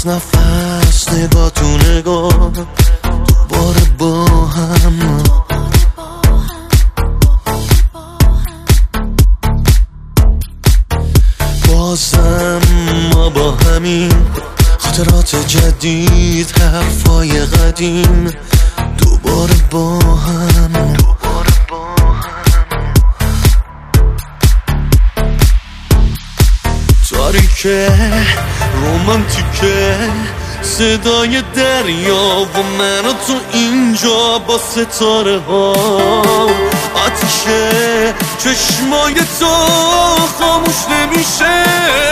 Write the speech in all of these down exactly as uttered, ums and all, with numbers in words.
نفس نفس نگاه تو نگاه دوباره با هم بازم ما با همین خاطرات جدید حرفای قدیم دوباره با هم تاریکه رومانتیکه صدای دریا و من و تو اینجا با ستاره ها آتیشه چشمای تو خاموش نمیشه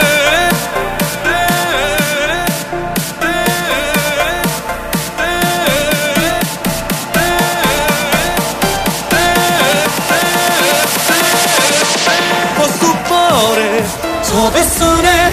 باز دوباره تابستونه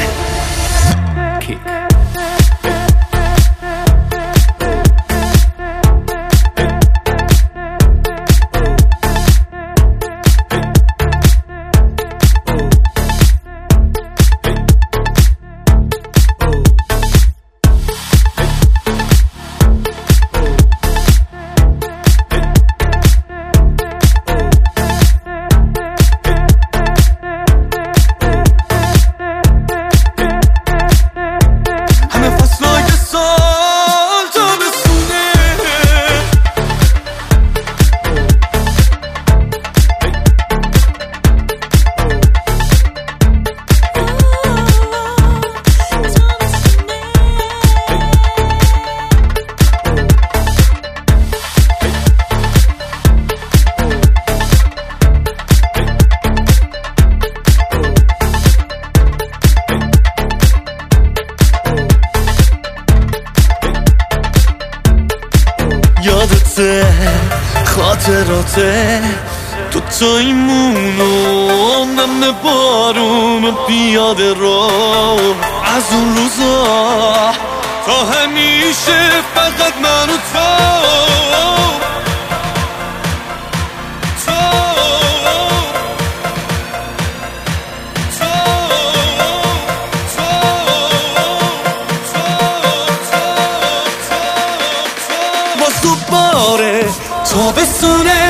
یادته خاطراته تو تایمون و نم بارون بیاد رو از اون روزا تا همیشه فقط من و تو دوباره تابستونه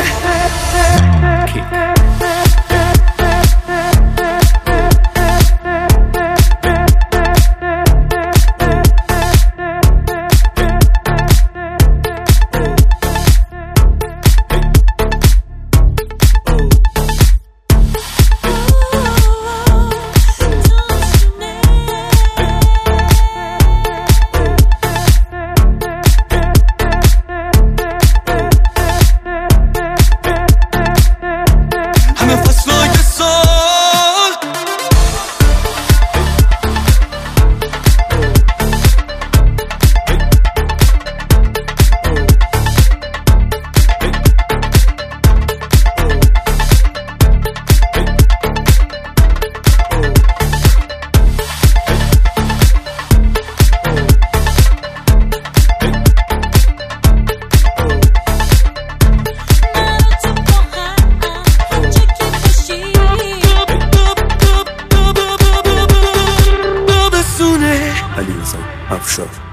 علیرضا افشار.